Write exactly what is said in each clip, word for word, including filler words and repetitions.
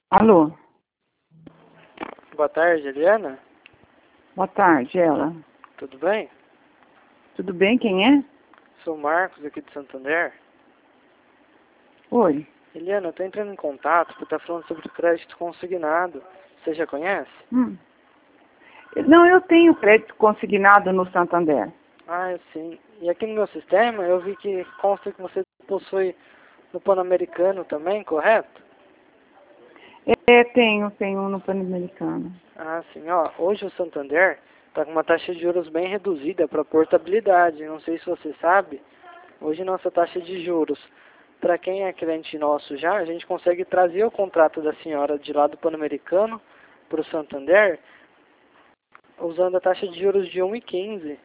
Alô? Boa tarde, Eliana. Boa tarde, ela. Tudo bem? Tudo bem, quem é? Sou o Marcos, aqui de Santander. Oi. Eliana, eu tô entrando em contato para estar falando sobre o crédito consignado. Você já conhece? Hum. Não, eu tenho crédito consignado no Santander. Ah, sim. E aqui no meu sistema eu vi que consta que você possui no Pan-Americano também, correto? É, tenho, tenho no Pan-Americano. Ah, sim. Ó, hoje o Santander está com uma taxa de juros bem reduzida para portabilidade. Não sei se você sabe, hoje nossa taxa de juros, para quem é cliente nosso já, a gente consegue trazer o contrato da senhora de lá do Pan-Americano para o Santander usando a taxa de juros de um vírgula quinze.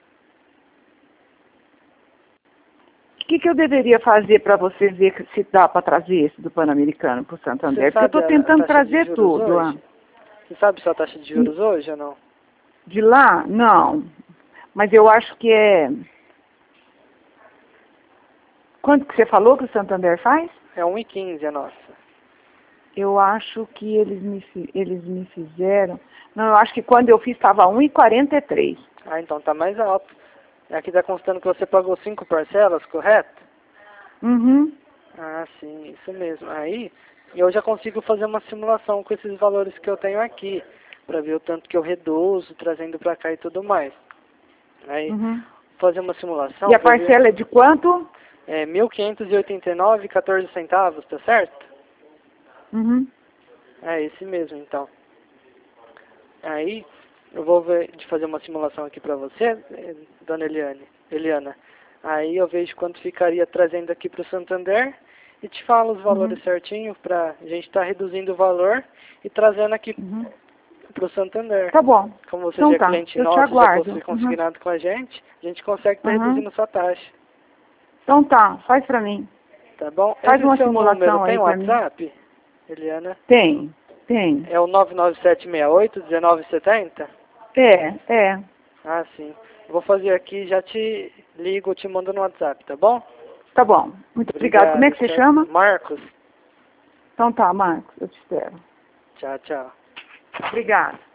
O que, que eu deveria fazer para você ver se dá para trazer esse do Pan-Americano para o Santander? Porque eu estou a, a tentando taxa de trazer juros tudo. Ah. hoje? Você sabe sua taxa de juros hoje ou não? De lá? Não. Mas eu acho que é... Quanto que você falou que o Santander faz? É um vírgula quinze a nossa. Eu acho que eles me, fi- eles me fizeram... Não, eu acho que quando eu fiz estava um vírgula quarenta e três. Ah, então tá mais alto. Aqui está constando que você pagou cinco parcelas, correto? Uhum. Ah, sim, isso mesmo. Aí eu já consigo fazer uma simulação com esses valores que eu tenho aqui, para ver o tanto que eu reduzo, trazendo para cá e tudo mais. Aí, Uhum. fazer uma simulação, E a para ver, parcela é de quanto? é mil quinhentos e oitenta e nove e quatorze centavos, tá certo? Uhum. É esse mesmo, então. Aí, eu vou ver de fazer uma simulação aqui para você, eh, dona Eliane, Eliana. Aí eu vejo quanto ficaria trazendo aqui para o Santander e te falo os valores Uhum. certinho para a gente estar reduzindo o valor e trazendo aqui Uhum. para o Santander. Tá bom. Como você Então já é tá, cliente eu te nosso, já aguardo. possui Uhum. consignado com a gente, a gente consegue estar Uhum. reduzindo sua taxa. Então tá, faz pra mim. Tá bom? Faz Esse uma seu número simulação tem aí pra mim. WhatsApp, Eliana? Tem, tem. É o nove nove sete seis oito um nove sete zero? É, é. Ah, sim. Vou fazer aqui, já te ligo, te mando no WhatsApp, tá bom? Tá bom. Muito obrigado. Como é Obrigado. que você Tchau. chama? Marcos. Então tá, Marcos, eu te espero. Tchau, tchau. Obrigado.